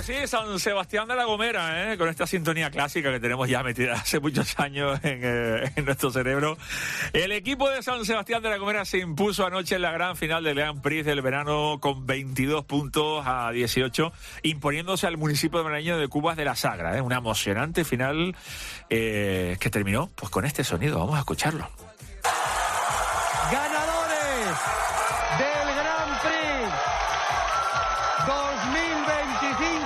sí, San Sebastián de la Gomera, con esta sintonía clásica que tenemos ya metida hace muchos años en nuestro cerebro. El equipo de San Sebastián de la Gomera se impuso anoche en la gran final del Grand Prix del verano con 22 puntos a 18, imponiéndose al municipio de Marañón de Cubas de la Sagra. Una emocionante final que terminó pues con este sonido. Vamos a escucharlo. Ganadores del Grand Prix 2025,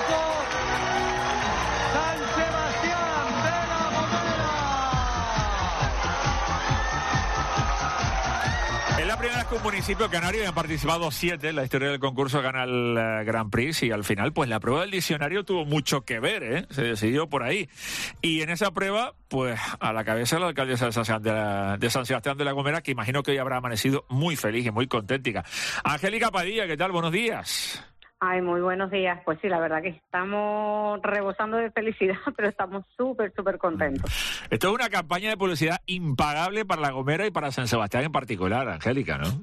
San Sebastián de la Gomera. Es la primera vez que un municipio canario, y han participado 7 en la historia del concurso, gana el Grand Prix, y al final pues la prueba del diccionario tuvo mucho que ver, se decidió por ahí. Y en esa prueba, pues a la cabeza la alcaldesa de San Sebastián de la Gomera, que imagino que hoy habrá amanecido muy feliz y muy conténtica. Angélica Padilla, ¿qué tal? Buenos días. Ay, muy buenos días. Pues sí, la verdad que estamos rebosando de felicidad, pero estamos súper contentos. Esto es una campaña de publicidad impagable para La Gomera y para San Sebastián en particular, Angélica, ¿no?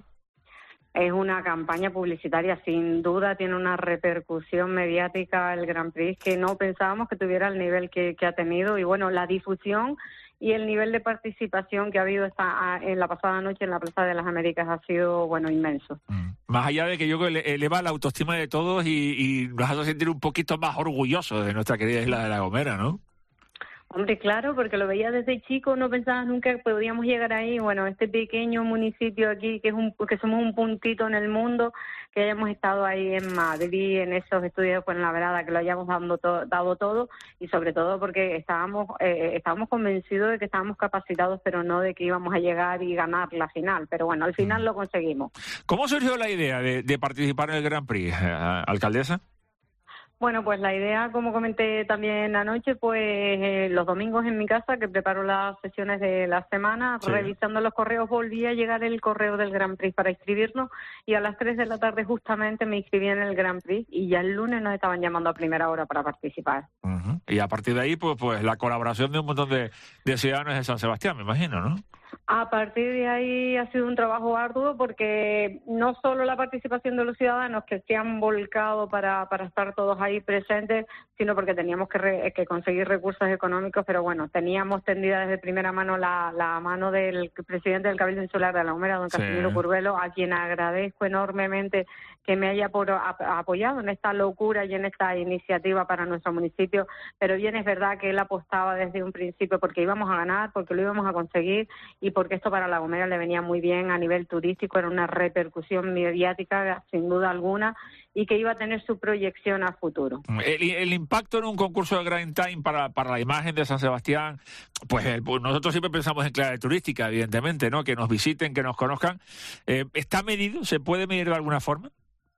Es una campaña publicitaria, sin duda tiene una repercusión mediática el Grand Prix que no pensábamos que tuviera el nivel que ha tenido, y bueno, la difusión y el nivel de participación que ha habido en la pasada noche en la Plaza de las Américas ha sido, bueno, inmenso. Más allá de que yo creo que eleva la autoestima de todos y nos hace sentir un poquito más orgullosos de nuestra querida isla de La Gomera, ¿no? Hombre, claro, porque lo veía desde chico, no pensabas nunca que podíamos llegar ahí. Bueno, este pequeño municipio aquí, que somos un puntito en el mundo, que hayamos estado ahí en Madrid, en esos estudios de Fuenlabrada, que lo hayamos dado todo, y sobre todo porque estábamos convencidos de que estábamos capacitados, pero no de que íbamos a llegar y ganar la final. Pero bueno, al final lo conseguimos. ¿Cómo surgió la idea de participar en el Grand Prix, alcaldesa? Bueno, pues la idea, como comenté también anoche, pues los domingos en mi casa, que preparo las sesiones de la semana, sí. Revisando los correos, volví a llegar el correo del Grand Prix para inscribirnos, y a las 3 de la tarde justamente me inscribí en el Grand Prix, y ya el lunes nos estaban llamando a primera hora para participar. Uh-huh. Y a partir de ahí, pues la colaboración de un montón de ciudadanos de San Sebastián, me imagino, ¿no? A partir de ahí ha sido un trabajo arduo, porque no solo la participación de los ciudadanos que se han volcado para estar todos ahí presentes, sino porque teníamos que conseguir recursos económicos, pero bueno, teníamos tendida desde primera mano la mano del presidente del Cabildo Insular de La Gomera, don Casimiro Curvelo, a quien agradezco enormemente que me haya apoyado en esta locura y en esta iniciativa para nuestro municipio, pero bien es verdad que él apostaba desde un principio porque íbamos a ganar, porque lo íbamos a conseguir, y porque esto para La Gomera le venía muy bien a nivel turístico, era una repercusión mediática sin duda alguna, y que iba a tener su proyección a futuro. El impacto en un concurso de Grand Time para la imagen de San Sebastián, pues nosotros siempre pensamos en clave turística, evidentemente, ¿no? Que nos visiten, que nos conozcan. ¿Está medido? ¿Se puede medir de alguna forma?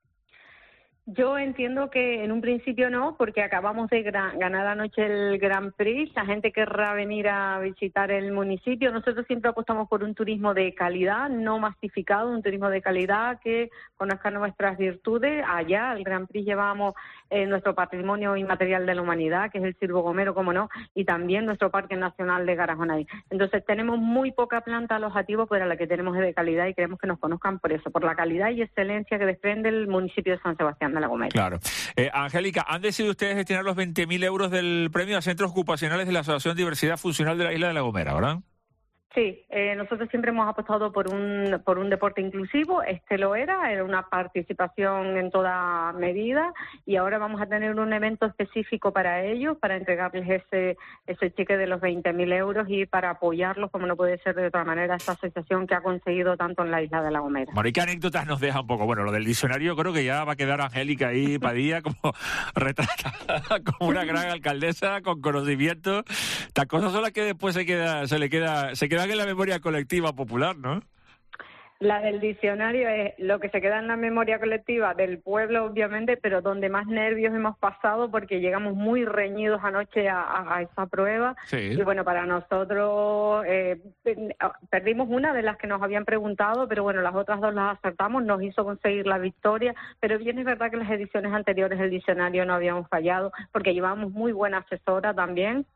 Yo entiendo que en un principio no, porque acabamos de ganar anoche el Grand Prix. La gente querrá venir a visitar el municipio. Nosotros siempre apostamos por un turismo de calidad, no masificado, un turismo de calidad que conozca nuestras virtudes. Allá al Grand Prix llevamos nuestro patrimonio inmaterial de la humanidad, que es el Ciervo Gomero, como no, y también nuestro Parque Nacional de Garajonay. Entonces tenemos muy poca planta alojativa, pero la que tenemos es de calidad, y queremos que nos conozcan por eso, por la calidad y excelencia que desprende el municipio de San Sebastián de la Gomera. Claro. Angélica, ¿han decidido ustedes destinar los 20.000 euros del premio a centros ocupacionales de la Asociación Diversidad Funcional de la Isla de La Gomera, verdad? Sí, nosotros siempre hemos apostado por un deporte inclusivo. Este lo era una participación en toda medida, y ahora vamos a tener un evento específico para ellos, para entregarles ese cheque de los 20.000 euros y para apoyarlos, como no puede ser de otra manera, esta asociación que ha conseguido tanto en la isla de La Gomera. Bueno, ¿y qué anécdotas nos deja un poco? Bueno, lo del diccionario creo que ya va a quedar Angélica ahí, Padilla, como retratada como una gran alcaldesa con conocimiento. Estas cosas son las que después se quedan en la memoria colectiva popular, ¿no? La del diccionario es lo que se queda en la memoria colectiva del pueblo, obviamente, pero donde más nervios hemos pasado, porque llegamos muy reñidos anoche a esa prueba. Sí. Y bueno, para nosotros perdimos una de las que nos habían preguntado, pero bueno, las otras dos las acertamos, nos hizo conseguir la victoria. Pero bien es verdad que en las ediciones anteriores el diccionario no habíamos fallado, porque llevábamos muy buena asesora también.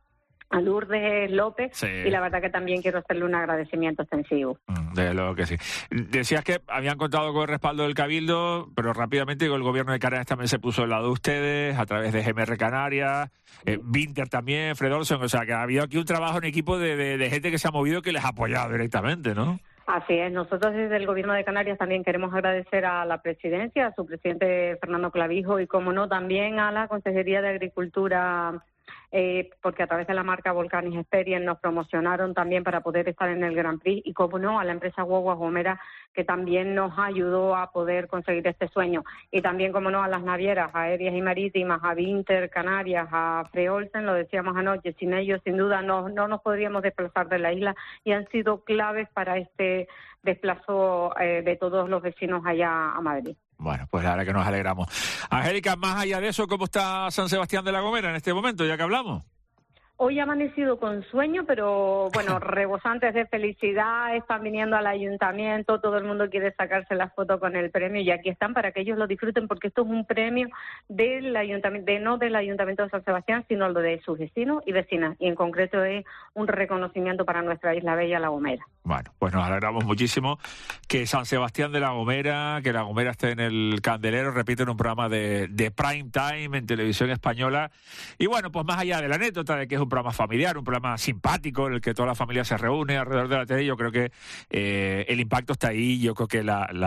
a Lourdes López, sí. Y la verdad que también quiero hacerle un agradecimiento extensivo. Desde luego que sí. Decías que habían contado con el respaldo del Cabildo, pero rápidamente el gobierno de Canarias también se puso al lado de ustedes, a través de GMR Canarias, Vinter también, Fred Olson, o sea que ha habido aquí un trabajo en equipo de gente que se ha movido, que les ha apoyado directamente, ¿no? Así es, nosotros desde el Gobierno de Canarias también queremos agradecer a la Presidencia, a su presidente Fernando Clavijo y, como no, también a la Consejería de Agricultura, porque a través de la marca Volcanis Experience nos promocionaron también para poder estar en el Grand Prix y, como no, a la empresa Guaguas Gomera, que también nos ayudó a poder conseguir este sueño. Y también, como no, a las navieras aéreas y marítimas, a Vinter Canarias, a Fred Olsen, lo decíamos anoche, sin ellos sin duda no nos podríamos desplazar de la isla y han sido claves para este desplazo de todos los vecinos allá a Madrid. Bueno, pues la verdad que nos alegramos. Angélica, más allá de eso, ¿cómo está San Sebastián de la Gomera en este momento, ya que hablamos? Hoy ha amanecido con sueño, pero bueno, rebosantes de felicidad, están viniendo al ayuntamiento, todo el mundo quiere sacarse la foto con el premio y aquí están para que ellos lo disfruten, porque esto es un premio del ayuntamiento, no del Ayuntamiento de San Sebastián, sino lo de sus vecinos y vecinas, y en concreto es un reconocimiento para nuestra isla bella, La Gomera. Bueno, pues nos alegramos muchísimo que San Sebastián de la Gomera, que La Gomera esté en el candelero, repito, en un programa de prime time en televisión española. Y bueno, pues más allá de la anécdota de que es un programa familiar, un programa simpático en el que toda la familia se reúne alrededor de la tele, yo creo que el impacto está ahí. Yo creo que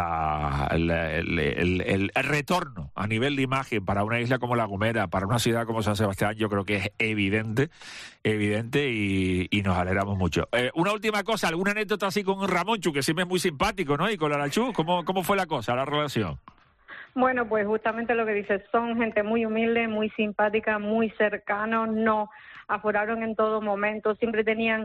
el retorno a nivel de imagen para una isla como La Gomera, para una ciudad como San Sebastián, yo creo que es evidente y nos alegramos mucho. Una última cosa, ¿alguna anécdota así con Ramonchu, que siempre es muy simpático, ¿no? Y con Larachú, ¿cómo fue la cosa, la relación? Bueno, pues justamente lo que dices, son gente muy humilde, muy simpática, muy cercanos, nos aforaron en todo momento, siempre tenían...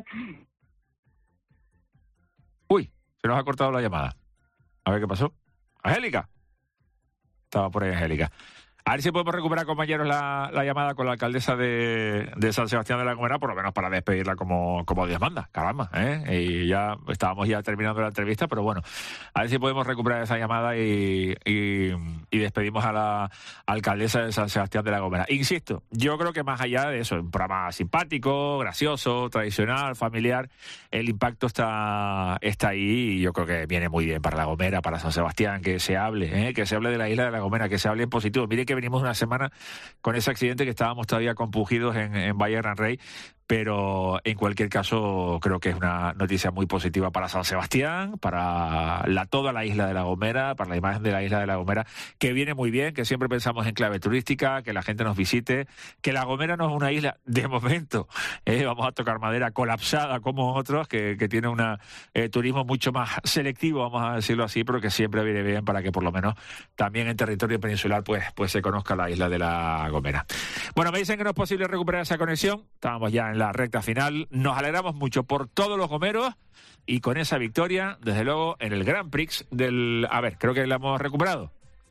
Uy, se nos ha cortado la llamada. A ver qué pasó. ¿Angélica? Estaba por ahí Angélica. A ver si podemos recuperar, compañeros, la llamada con la alcaldesa de San Sebastián de la Gomera, por lo menos para despedirla como Dios manda, caramba, ¿eh? Y ya estábamos terminando la entrevista, pero bueno, a ver si podemos recuperar esa llamada y despedimos a la alcaldesa de San Sebastián de la Gomera. Insisto, yo creo que más allá de eso, un programa simpático, gracioso, tradicional, familiar, el impacto está ahí y yo creo que viene muy bien para La Gomera, para San Sebastián, que se hable de la isla de La Gomera, que se hable en positivo. Mire que venimos una semana con ese accidente que estábamos todavía compungidos en Valle Gran Rey, pero en cualquier caso creo que es una noticia muy positiva para San Sebastián, para toda la isla de La Gomera, para la imagen de la isla de La Gomera, que viene muy bien, que siempre pensamos en clave turística, que la gente nos visite, que La Gomera no es una isla, de momento, vamos a tocar madera, colapsada como otros, que tiene un turismo mucho más selectivo, vamos a decirlo así, pero que siempre viene bien para que por lo menos también en territorio peninsular pues se conozca la isla de La Gomera. Bueno, me dicen que no es posible recuperar esa conexión, estábamos ya en la recta final, nos alegramos mucho por todos los gomeros y con esa victoria, desde luego, en el Grand Prix del... A ver, creo que la hemos recuperado.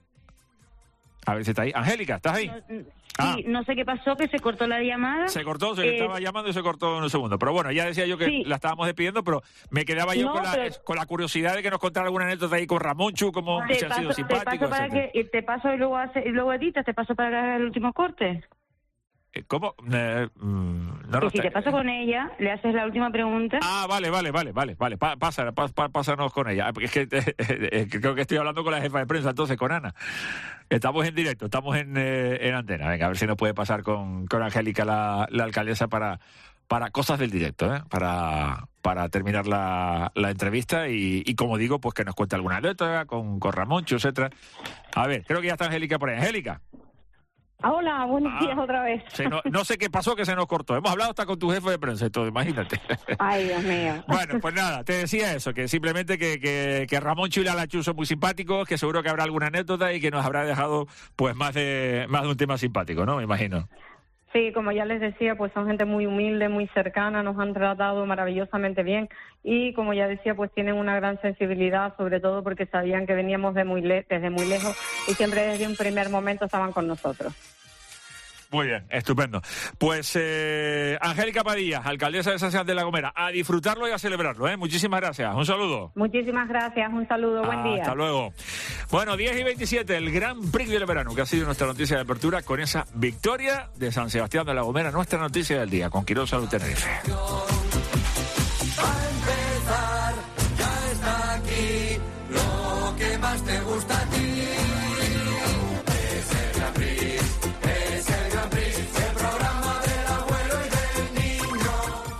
A ver si está ahí. Angélica, ¿estás ahí? Sí, no sé qué pasó, que se cortó la llamada. Se cortó, se estaba llamando y se cortó en un segundo. Pero bueno, ya decía yo que sí, la estábamos despidiendo, pero me quedaba yo con la curiosidad de que nos contara alguna anécdota ahí con Ramonchu, como se ha sido simpático. Te paso y luego editas, te paso para que hagas el último corte. ¿Cómo? Si te paso con ella, le haces la última pregunta. Ah, vale. Pásanos con ella. Es que creo que estoy hablando con la jefa de prensa, entonces, con Ana. Estamos en directo, estamos en antena. Venga, a ver si nos puede pasar con Angélica, la alcaldesa, para cosas del directo, para terminar la entrevista y como digo, pues que nos cuente alguna anécdota con Ramoncho, etcétera. A ver, creo que ya está Angélica por ahí. Angélica. Hola, buenos días otra vez. No sé qué pasó, que se nos cortó. Hemos hablado hasta con tu jefe de prensa y todo, imagínate. Ay, Dios mío. Bueno, pues nada, te decía eso, que simplemente que Ramonchu y Larachú son muy simpáticos, que seguro que habrá alguna anécdota y que nos habrá dejado pues más de un tema simpático, ¿no? Me imagino. Sí, como ya les decía, pues son gente muy humilde, muy cercana, nos han tratado maravillosamente bien y, como ya decía, pues tienen una gran sensibilidad, sobre todo porque sabían que veníamos desde muy lejos y siempre desde un primer momento estaban con nosotros. Muy bien, estupendo. Pues Angélica Padilla, alcaldesa de San Sebastián de la Gomera, a disfrutarlo y a celebrarlo, ¿eh? Muchísimas gracias, un saludo. Muchísimas gracias, un saludo, buen día. Hasta luego. Bueno, 10:27, el Gran Prix del verano, que ha sido nuestra noticia de apertura con esa victoria de San Sebastián de la Gomera, nuestra noticia del día, con Quirós Salud Tenerife. Va a empezar, ya está aquí, lo que más te gusta a ti.